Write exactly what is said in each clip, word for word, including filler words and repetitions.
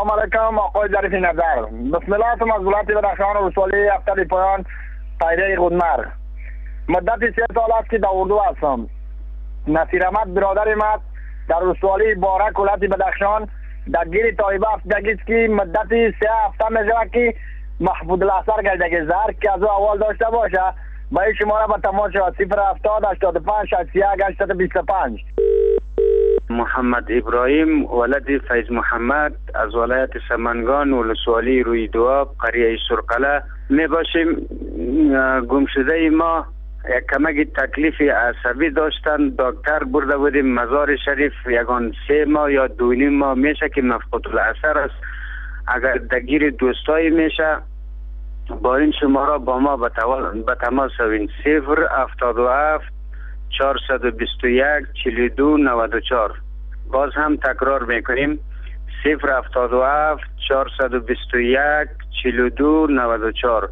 سلام علیکم آقای ظریف نظر. بسم الله ثم از ولایت بدخشان ولسوالی هفته پایان پیره گودمر. مدت سه سال است که در اردو هستم. نصیر احمد برادر من در ولسوالی بارک ولایت بدخشان در گیر طایبه هفتگی است که مدت سه هفته می‌شود که محمود الاسر گردگی زر که از او اول داشته باشه با این شماره به تماس شود صفر هفتاد هشتاد و پنج شصت و یک هشتصد و بیست و پنج. محمد ابراهیم ولد فیض محمد از ولایت سمنگان ولسوالی روی دواب قریه سرقله می باشیم. گمشده ما یک کمک تکلیف عصبی داشتن، دکتر برده بودیم مزار شریف یگان سه ماه یا دو نیم ماه میشه که مفقود الاثر است. اگر دگیر دوستایی میشه با این شماره با ما به تماس شوین صفر هفتاد و هفت چهارصد و بیست و یک چهل و دو نود و چهار. باز هم تکرار میکنیم صفر هفتاد و هفت چهارصد و بیست و یک چهل و دو نود و چهار.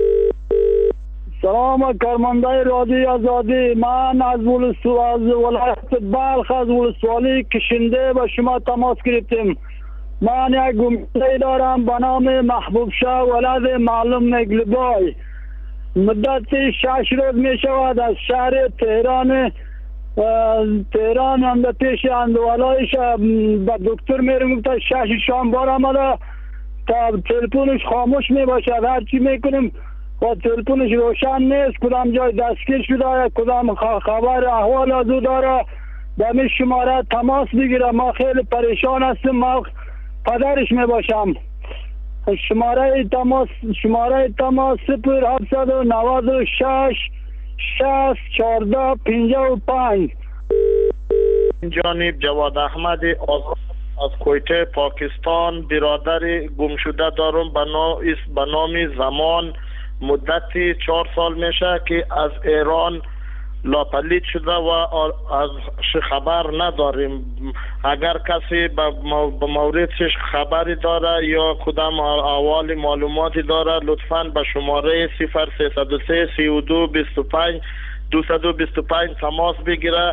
سلام کارمندای رادیو آزادی، من از ولایت بلخ از ولسوالی کشنده با شما تماس گرفتیم. من یک گمشده دارم به نام محبوب شاه ولد معلوم نگلبای. مدت شش روز می شود از شهر تهران تهران اند پیش اندوالایش به دکتر میرم گفت شش شام بار آمده تا تلفنش خاموش می باشد. هرچی میکنیم و تلفنش روشن نیست، کدام جای دستگیر شده، کدام خبر احوال از او داره به می شماره تماس بگیره. ما خیلی پریشان هستیم، ما پدرش می باشم. شماره تماس شماره تماس صفر هفتصد و نود و شش شصت چهارده پنجاه و پنج. جانب جواد احمد از کویته پاکستان برادر گمشده دارم به نام زمان. مدتی چهار سال میشه که از ایران لاپلید شده و از خبر نداریم. اگر کسی به موردش خبری داره یا کدام احوال معلوماتی داره لطفاً به شماره صفر سیصد و سه سی و دو بیست و پنج دویست و بیست و پنج تماس بگیره.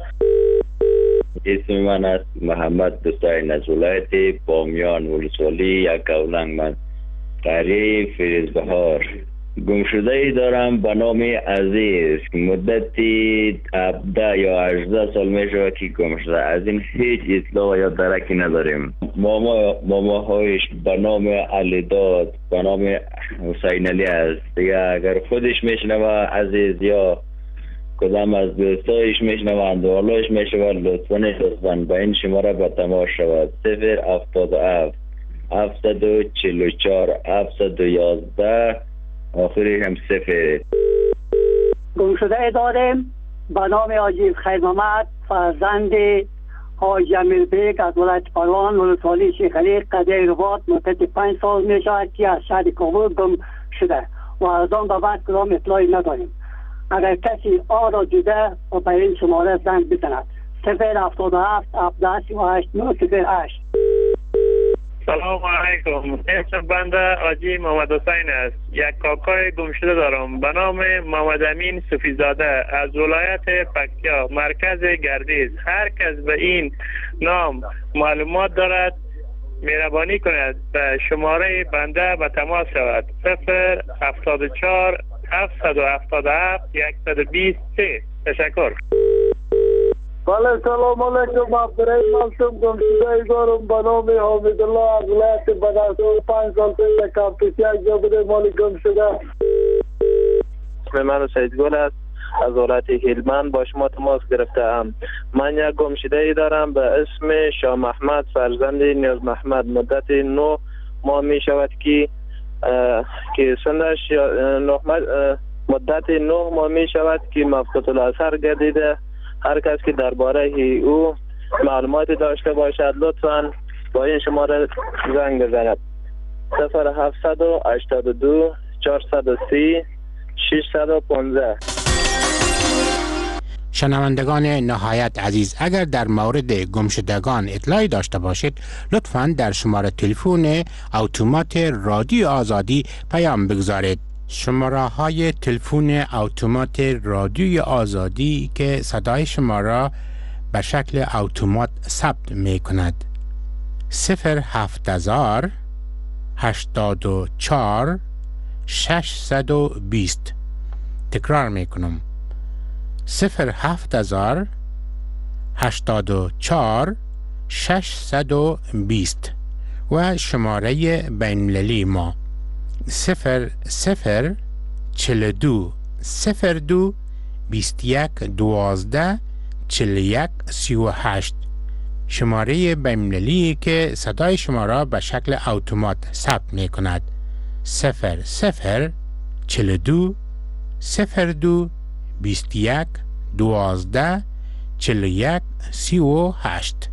اسم من است محمد دوستاین از ولایت بامیان ولسوالی یک اولنگ من قریه فیروز بهار. گمشده ای دارم به نام عزیز. مدتی هفده یا هجده سال می شود که گمشده. از این هیچ اطلاع یا درکی نداریم. ماما ماما هایش به نام علی داد، به نام حسین علی است. دیگه اگر خودش میشنوه عزیز یا کدام از دوستایش میشنوند و حالایش میشود لطفاً لطفاً به این شماره به تماس شود صفر هفتاد و هفت هفتصد و چهل و چهار هفتصد و یازده آخری هم صفر. گمشده داریم به نام حاجی خیر محمد فرزند حاج جمیل بیگ از ولایت پروان ولسوالی شیخ علی قریه رباط. مدت پنج سال می شود که از شهر کابل گم شده و از آن به بعد کدام اطلاعی نداریم. اگر کسی آن را دیده و به این شماره زنگ بزند صفر هفتاد و هفت هفده سی و هشت نه صفر هشت. سلام علیکم. اسم بنده حاجی محمد حسین است. یک کاکای گمشده دارم به نام محمد امین صوفیزاده از ولایت پکتیا مرکز گردیز. هر کس به این نام معلومات دارد مهربانی کند به شماره بنده به تماس شود صفر هفتاد و چهار هفتصد و هفتاد و هفت صد و بیست و سه. تشکر. بله سلام علیکم. عبدالرحیم معصوم گمشده ای دارم به نام حمید الله از ولایت بدخشان. پنج سال پیش کمپیس یک جا بوده مالی گم شده. اسم من سید گل است از ولایت هلمند با شما تماس گرفتم. من یک گمشده ای دارم به اسم شاه محمد فرزند نیاز محمد. مدت نه ماه می شود که که سنش مدت نه ماه می شود که مفقود الاثر گردیده. هر کس که درباره او معلوماتی داشته باشد لطفاً با این شماره زنگ بزند صفر هفتصد و هشتاد و دو چهارصد و سی ششصد و پانزده. شنوندگان نهایت عزیز، اگر در مورد گمشدگان اطلاعی داشته باشید لطفاً در شماره تلفن اتومات رادیو آزادی پیام بگذارید. شماره های تلفن اتومات رادیوی آزادی که صدای شما را به شکل اتومات ثبت می کند صفر هفت هزار هشتاد و چهار ششصد و بیست. تکرار میکنم صفر هفت هزار هشتاد و چهار ششصد و بیست و شماره بین المللی ما صفر صفر چل دو صفر دو بیست یک دوازده چل یک سی و هشت. شماره بین المللی که صدای شما را به شکل اتومات ثبت می کند. صفر صفر چل دو صفر دو بیست یک دوازده چل یک سی و هشت.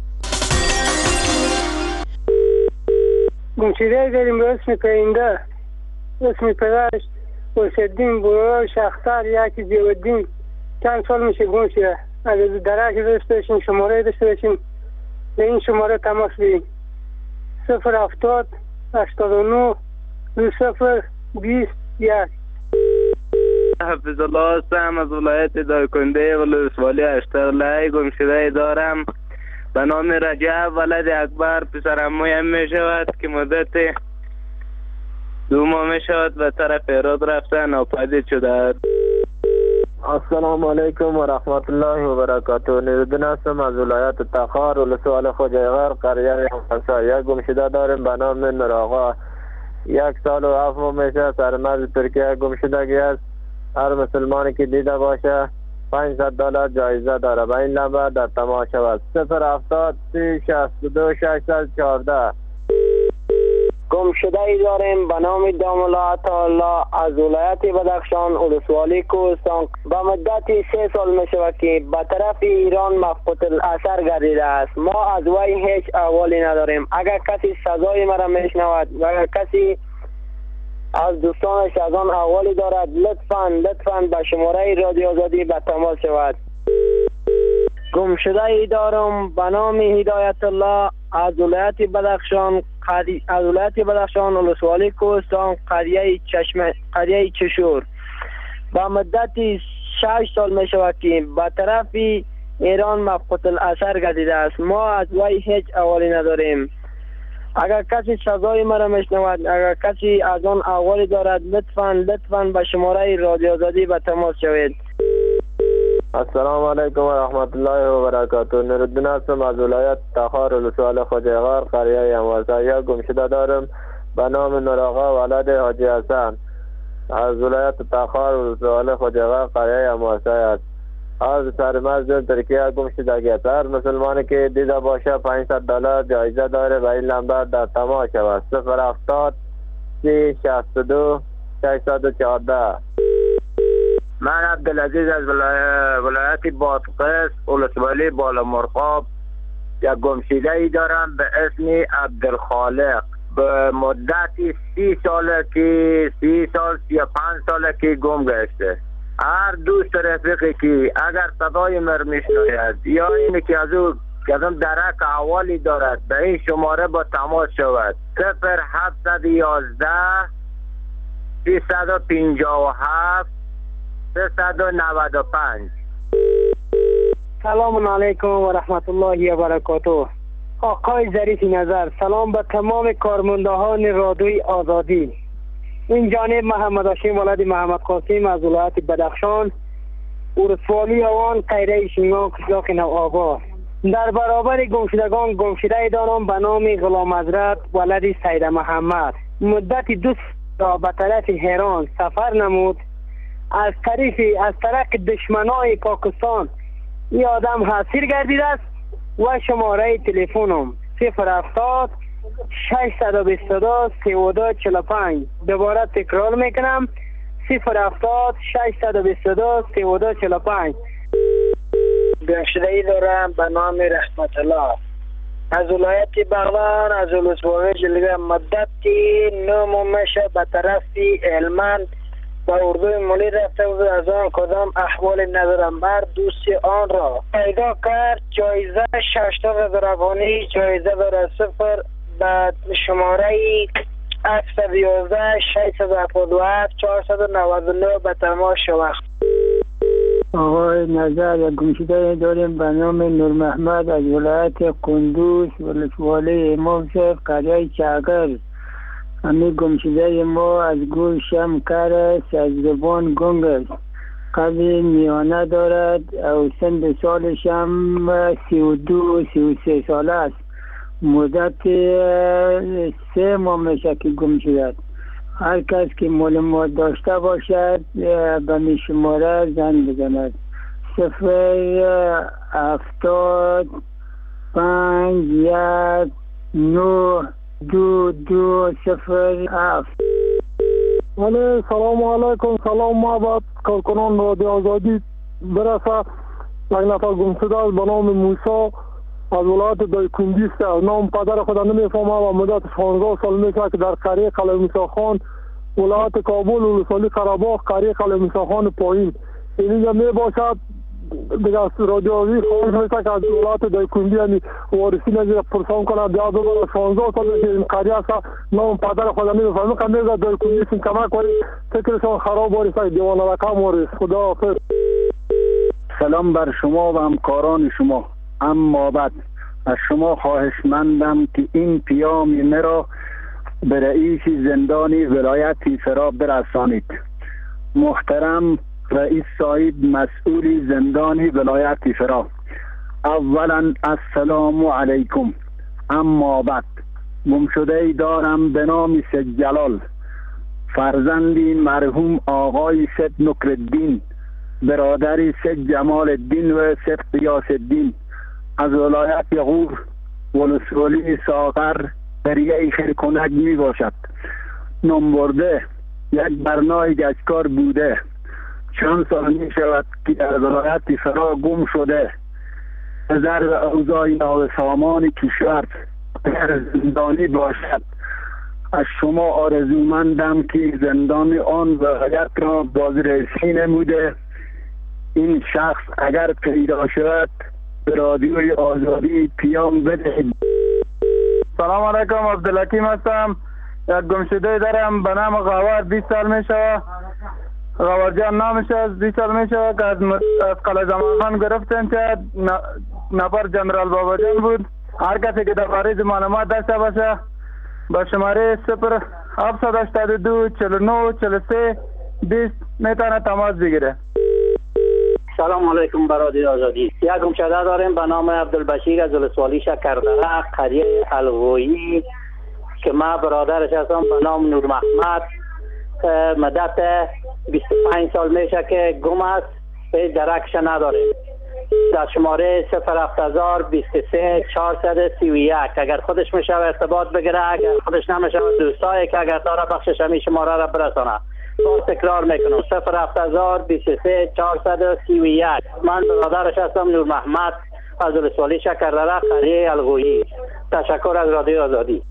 گمشده داریم به اسم پرنده، اسم پدرش حسین برای شخصر یکی زیودین. چند سال میشه گم شده. اگر درک داشته باشیم شماره داشته باشیم به این شماره تماس بگیریم. صفر هفتاد هشتاد و نه دو صفر بیست یک. حفظ الله هستم از ولایت دایکنده ولسوالی اشترلای. گمشده دارم به نام رجب ولد اکبر. پسرم مویم می شود که مدت دو ماه می شود به طرف ایراد رفته ناپدید شده است. السلام علیکم و رحمت الله و برکاته. نوردین هستم از ولایت تخار ولسوالی خوجایغر قریه همسا. یک گمشده داریم به نام نور آقا. یک سال و هفت ماه میشه سرمرز ترکیه گمشدگی است. هر مسلمانی که دیده باشه پانصد دلار جایزه داره. به این نمبر در تماس شود صفر هفتاد سی شصت و دو ششصد و چهارده. گمشده ای داریم به نام داملا عطاالله از ولایت بدخشان ولسوالی کوهستان. به مدت سه سال می شود که به طرف ایران مفقود الاثر گردیده است. ما از وی هیچ احوالی نداریم. اگر کسی سزای مرا میشنود و اگر کسی از دوستانش از آن احوالی دارد لطفاً لطفاً به شماره رادیو آزادی به تماس شود. گمشده ای دارم به نام هدایت الله از ولایت بدخشان از ولایت بدخشان ولسوالی کوهستان قریه چشمه قریه چشور. با مدت شش سال می شود که به طرف ایران مفقود الاثر گردیده است. ما از وی هیچ احوالی نداریم. اگر کسی سزای مرا میشنود اگر کسی از آن احوالی دارد لطفاً لطفاً به شماره رادیو آزادی به تماس شوید. السلام علیکم و رحمت الله و برکاته. نوردین هستم از ولایت تخار ولسوالی خوجایغر قریه هموسا. یک گمشده دارم به نام نور آقا ولد حاجی حسن از ولایت تخار ولسوالی خوجایغر قریه هموسا است. از سرمرز ترکیه گمشدگی است. هر مسلمانی که دیده باشه پانصد دلار جایزه داره. به این نمبر در تماس شود صفر هفتاد سی شصت و دو ششصد و چهارده. من عبدالعزیز از ولایت بادغیس ولسوالی بالامرغاب یک گمشده ای دارم به اسم عبدالخالق. به مدت سی ساله که سی سال سی و پنج ساله که گم گشته. هر دوست رفیقی که اگر صدای مر میشنوید یا اینی که از او که از اون درک احوالی دارد به این شماره با تماس شود صفر هفتصد و یازده سیصد و پنجاه و هفت سیصد و نود و پنج. سلام علیکم و رحمت الله و برکاته. آقای ظریف نظر، سلام به تمام کارمندان رادیوی آزادی. این جانب محمد هاشم ولد محمد قاسم از ولایت بدخشان ولسوالی آوان قریه شینگان قشلاق نوآباد. در برابر گمشدگان گمشده دارم به نام غلام حضرت ولد سید محمد. مدت دو سال به طرف ایران سفر نمود. از طرف از طرف دشمنای پاکستان این آدم حاصل گردیده است و شماره تلفنم صفر هفتاد ششصد و بیست و دو سی و دو چهل و پنج. دوباره تکرار میکنم صفر هفتاد ششصد و بیست و دو سی و دو چهل و پنج. گمشده ای دارم به نام رحمت الله از ولایت بغلان از ولسوالی جلگه. مدت نه ماه میشه به طرف هلمند با اردوی ملی رفته بود. از آن کدام احوال ندارم. بر دوستی آن را پیدا کرد. جایزه ششتاد هزار افغانی جایزه داره. صفر به شماره هفتصد و یازده ششصد و هفتاد و هفت چهارصد و نود و نه به تماس شود. آقای نظر یک گمشده داریم به نام نور محمد از ولایت کندوز ولسوالی امام صاحب قریه چاگر. امی گمشده ما از گوش شمکر است، از زبان گنگ است. قد میانه دارد او سن سالش هم سی و دو سی و سه ساله است. مدت سه ماه میشه که گم شده. هر کس که معلومات داشته باشد به می شماره زنگ بزند. صفر هفتاد پنج یک نو دو دو صفر هفت. ولی سلام علیکم. سلام. ما باید کارکنان رادیو آزادی برسه. یک نفر گم شده است به نام موسی از ولایت دایکنڈی است. نام پدر خود نمیفهمم و مدت پانزده سال میشه که در قریه قلعه موسی خان ولایت کابل ولسوالی قره‌باغ قریه قلعه موسی خان پایین اینجا می باشد. دیگه از رادیویی خواهش میشه که از ولایت دایکنڈی یعنی وارثین از پرسان کنه بیا ببره. شانزده سال که این قریه است. نام پدر خود نمیفهمم که میگه دایکنڈی سین کمک کنید فکرشان خراب وارث دیوانه رقم وارث. خدا حافظ. سلام بر شما و همکاران شما. اما بعد از شما خواهشمندم که این پیام مرا به رئیس زندانی ولایت فرا برسانید. محترم رئیس صاحب مسئول زندانی ولایت فرا، اولا السلام علیکم. اما بعد گم شده ای دارم به نام سید جلال، فرزندی مرحوم آقای سید نکرالدین، برادری سید جمال الدین و سید قیاس الدین از ولایت یغور ولسوالی ساغر قریه خیرکنک می باشد. نمبرده یک برنای گشتکار بوده. چند سال می شود که در ولایت فرا گم شده. نظر به اوضاع ناسامان کشور اگر زندانی باشد از شما آرزومندم که زندان آن ولایت را بازرسی نموده این شخص اگر پیدا شود به رادیوی آزادی پیام بدهید. سلام علیکم. عبدالحکیم هستم. یک گمشده دارم به نام غاور. بیست سال می شود. غاور جان نامش از بیست سال می شود که از قلعه زمان خان گرفتن که نفر جنرال بابا جان بود. هر کسی که در باره معلومات داشته باشه با شماره صفر هفتصد و هشتاد و دو چهل و نه چهل و سه بیست میتونه تماس بگیره. سلام علیکم برادر آزادی. یک گمشده داریم به نام عبدالبشیر از ولسوالی شکردره قریه الغویی که ما برادرش هستم به نام نور محمد. مدت بیست و پنج سال میشه که گم است. هیچ درکش نداریم. در شماره صفر هفت هزار بیست و سه چهارصد و سی و یک اگر خودش میشه ارتباط بگیره، اگر خودش نمیشه دوستایی که اگر داره بخشش همی شماره را برسانه. باز تکرار میکنم صفر هفت هزار بیست و سه چهارصد و سی و یک. من برادرش هستم نور محمد از ولسوالی شکردره قریه الغویی. تشکر از رادیو آزادی.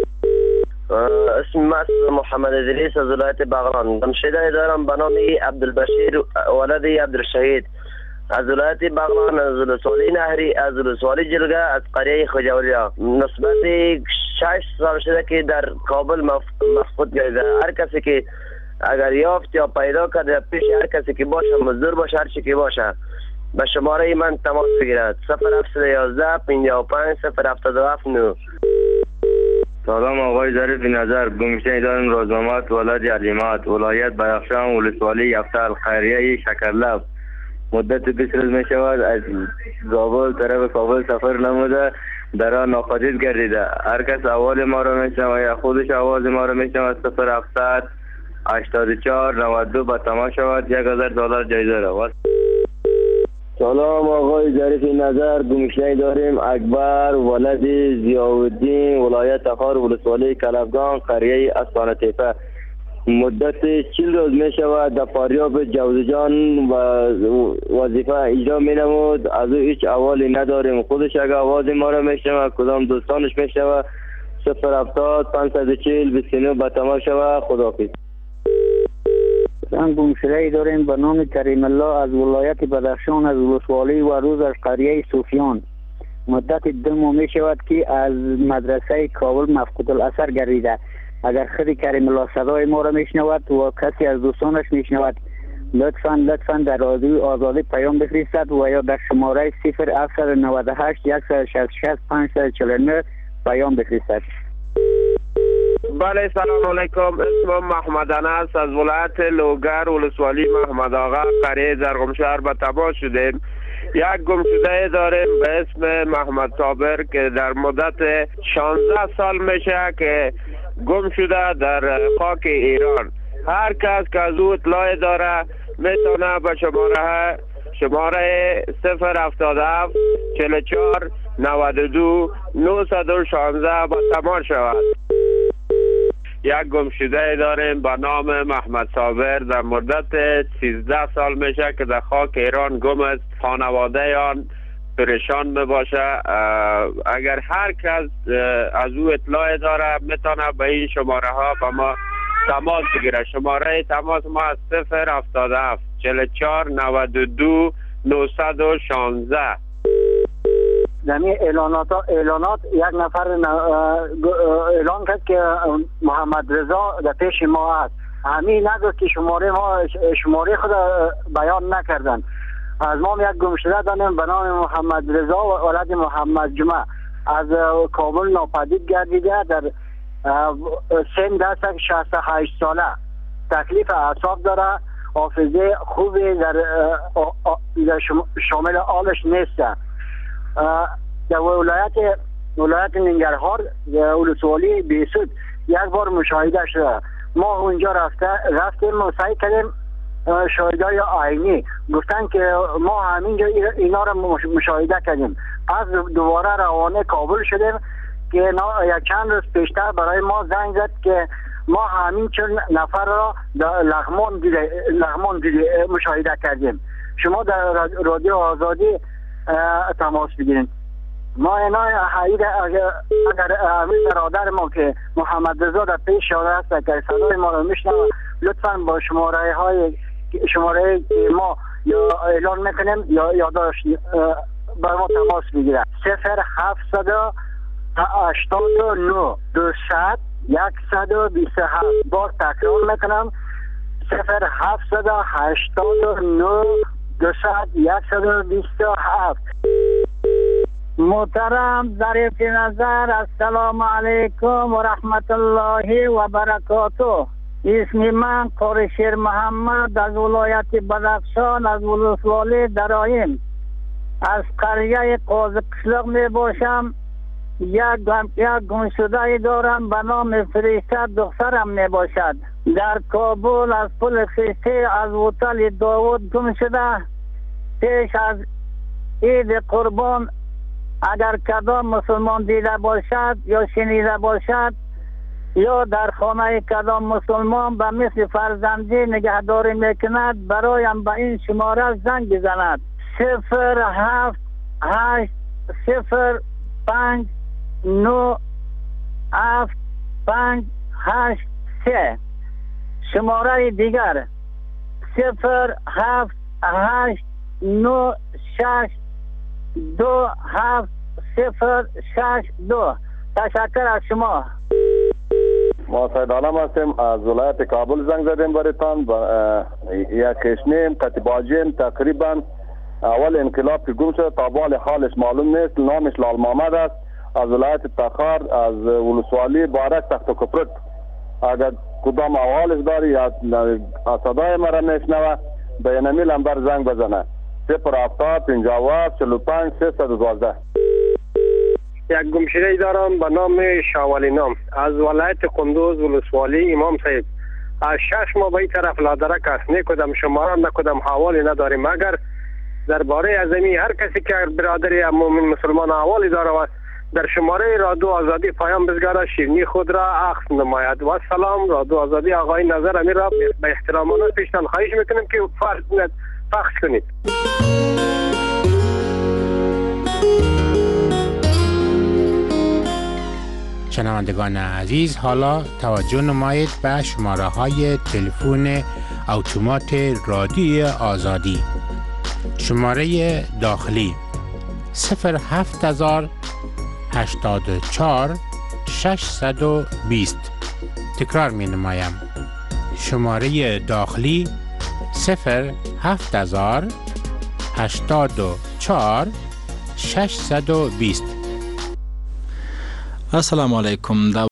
اسم من محمد ادریس از ولایت بغلان. گمشده دارم به نام عبدالبشیر ولدی عبدالشهید از ولایت بغلان از ولسوالی نهری از ولسوالی جلگه از قریه خجاوریا. نسبت شش سال شده که در کابل مفقود گردیده. هر کسی که اگر یافت یا پیدا کرده پیش هر کسی که باشه مزدور باشه هر چی که باشه به شماره من تماس بگیرد. صفر هفتصد و یازده پنجاه و پنج صفر هفتاد و هفت نه. سلام آقای ظریف نظر. گمشده دارم روزنامات ولایت علیمات ولایت بدخشان ولسوالی یفتل قریه شکرلب. مدت بیست روز می شود از زابل طرف کابل سفر نموده در آن ناپدید گردیده. هر کس احوال ما را می شنود یا خودش آواز ما را می شنود صفر هفتصد هشتاد و چهار نود و دو به تماس شود. یک هزار دلار جایزه را. سلام آقای ظریف نظر. گمشده داریم اکبر ولد ضیاءالدین ولایت تخار ولسوالی کلبگان قریه استان تیفه. مدت چهل روز می شود در فاریاب جوزجان و وظیفه اجرا می نمود. از او هیچ احوالی نداریم. خودش اگر آواز ما را می شود کدام دوستانش می شود صفر هفتاد پانصد و چهل بیست و نه به تماس شود. خداحافظ. زن گمشده داریم به نام کریم الله از ولایت بدخشان از ولسوالی و روز از قریه صوفیان. مدت دو ماه می شود که از مدرسه کابل مفقود الاثر گردیده. اگر خود کریم الله صدای ما را میشنود و کسی از دوستانش میشنود لطفاً لطفاً در رادیو آزادی پیام بفرستد و یا در شماره صفر هفتصد و نود و هشت صد و شصت و شش پانصد و چهل و نه پیام بفرستد. بله سلام علیکم. اسمم محمد انس از ولایت لوگر ولسوالی محمد آقا قریه زرغمشهر به تماس شدیم. یک گمشده داریم به اسم محمد صابر که در مدت شانزده سال میشه که گم شده در خاک ایران. هر کس که از او اطلاع داره میتونه به شماره شماره صفر هفتاد و هفت چهل و چهار نود و دو نهصد و شانزده با تماس شود. یک گمشده داریم به نام محمد صابر در مدت سیزده سال میشه که در خاک ایران گم است. خانواده آن پریشان میباشه. اگر هر کس از او اطلاع داره میتونه به این شماره ها با ما تماس بگیره. شماره تماس ما از صفر هفتاد و هفت چهل و چهار نود و دو نهصد و شانزده. زمین اعلانات اعلانات یک نفر اعلان کرد که محمد رضا در پیش ما است. همین نگو که شماره ما شماره خود بیان نکردن. از ما یک گمشده داریم به نام محمد رضا و ولد محمد جمعه از کابل ناپدید گردیده در سن دست شصت و هشت ساله. تکلیف اعصاب داره، حافظه خوبی در, در شامل آلش نیست. در ولایت ولایت ننگرهار ولسوالی بیسود یک بار مشاهده شده. ما اونجا رفته رفتیم و سعی کردیم شاهدای عینی گفتن که ما همینجا اینا رو مشاهده کردیم. پس دوباره روانه کابل شدیم که یک چند روز پیشتر برای ما زنگ زد که ما همین چند نفر را در لغمان دیده لغمان دیده مشاهده کردیم. شما در رادیو آزادی تماس بگیرید. ما اینا حقیقت اگر همین برادر ما که محمد رضا در پیش شده است که صدای ما رو میشنوه لطفاً با شماره های شماره ما یا اعلان میکنیم یا یادداشت بر ما تماس بگیرد. صفر هفتصد و هشتاد و نه دویست صد و بیست و هفت. بار تکرار میکنم صفر هفتصد و هشتاد و نه دویست صد و بیست و هفت. محترم ظریف نظر، السلام علیکم و رحمت الله و برکاته. اسم من قریشیر محمد از ولایت بدخشان از ولسوالی درایم از قریه قاضی قشلق می باشم. یک یک گمشده دارم به نام فرشته، دخترم می باشد. در کابل از پل خیسته از هتل داوود گم شده. پیش از عید قربان اگر کدام مسلمان دیده باشد یا شنیده باشد یا در خانه کدام مسلمان به مثل فرزندی نگهداری میکند برایم به این شماره زنگ بزند. صفر هفت هشت صفر پنج نو هفت پنج هشت سه. شماره دیگر صفر هفت هشت نو شش دو هفت صفر شش دو. تشکر از شما. ما سید عالم هستیم از ولایت کابل زنگ زدیم برایتان. یک کشنیم کتیباجیم تقریبا اول انقلاب که گم شده تا بال حالش معلوم نیست. نامش لال محمد است از ولایت تخار از ولسوالی بارک تخت و کپرک. اگر کدام احوالش داری یا صدای مرا میشنوه به اینمی لمبر زنگ بزنه صفر هفتاد پنجاه و هفت چهل و پنج سیصد و دوازده. یک گمشده دارم به نام شاولی نام از ولایت قندوز ولسوالی امام صاحب. از شش ماه به این طرف لادرک است. نه کدام شماره نه کدام حوالی نداریم. اگر درباره از این هر کسی که برادری مومن مسلمان حوالی داره در شماره رادیو آزادی پیام بزگاره شیرینی خود را اخذ نماید. و سلام رادیو آزادی آقای نظر امیر را به احترامانه پیشتان خواهش میکنیم که فرض پخش کنید. شنوندگان عزیز، حالا توجه نمایید به شماره های تلفن اتومات رادیو آزادی. شماره داخلی صفر هفت هزار هشتاد و چهار ششصد و بیست. تکرار می نمایم. شماره داخلی صفر هفت هزار هشتاد و چهار ششصد و بیست. السلام علیکم.